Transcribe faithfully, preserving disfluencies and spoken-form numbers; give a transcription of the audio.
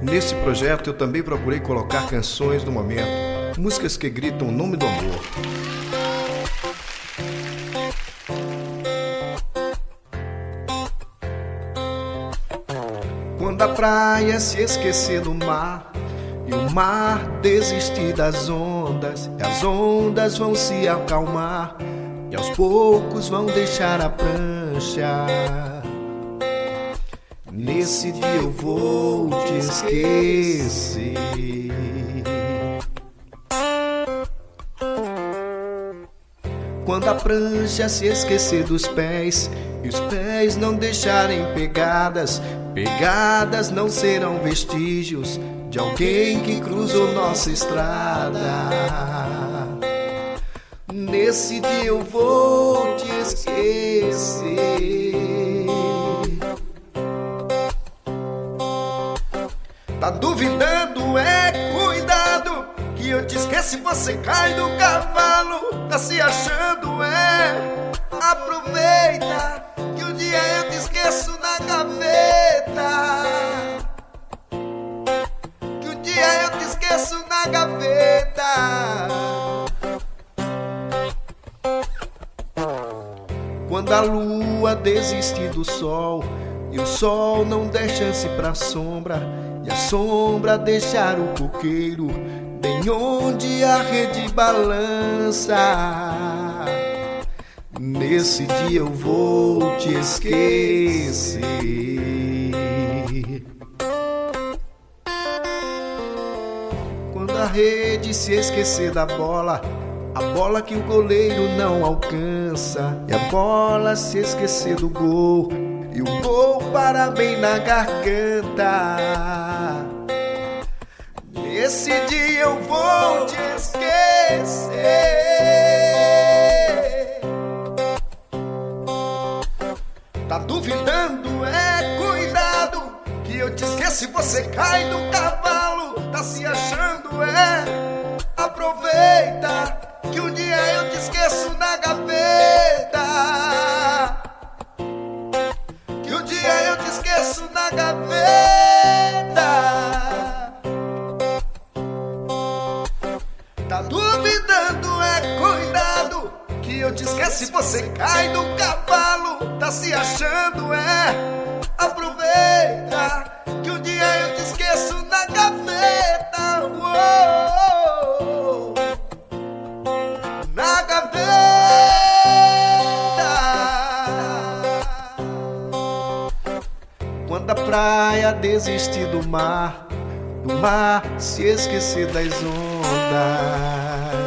Nesse projeto eu também procurei colocar canções do momento, músicas que gritam o nome do amor. Quando a praia se esquecer do mar e o mar desistir das ondas, e as ondas vão se acalmar e aos poucos vão deixar a prancha, nesse dia eu vou te esquecer. Quando a prancha se esquecer dos pés e os pés não deixarem pegadas, pegadas não serão vestígios de alguém que cruzou nossa estrada, nesse dia eu vou te esquecer. Tá duvidando? É cuidado, que eu te esqueço e você cai do cavalo. Tá se achando? É aproveita, que um dia eu te esqueço na gaveta, que um dia eu te esqueço na gaveta. Quando a lua desistir do sol e o sol não der chance pra sombra, e a sombra deixar o coqueiro bem onde a rede balança, nesse dia eu vou te esquecer. Quando a rede se esquecer da bola, a bola que o goleiro não alcança, e a bola se esquecer do gol e o gol parar bem na garganta, nesse dia eu vou te esquecer. Tá duvidando? É cuidado, que eu te esqueço e você cai do cavalo. Tá se achando? É aproveita, que um dia eu te esqueço na gaveta, que um dia eu te esqueço na gaveta. Tá duvidando? É cuidado, que eu te esqueço e você cai do cavalo. Tá se achando? É aproveita, que um dia eu te esqueço na gaveta. Uou, na gaveta. Quando a praia desistir do mar, do mar se esquecer das ondas,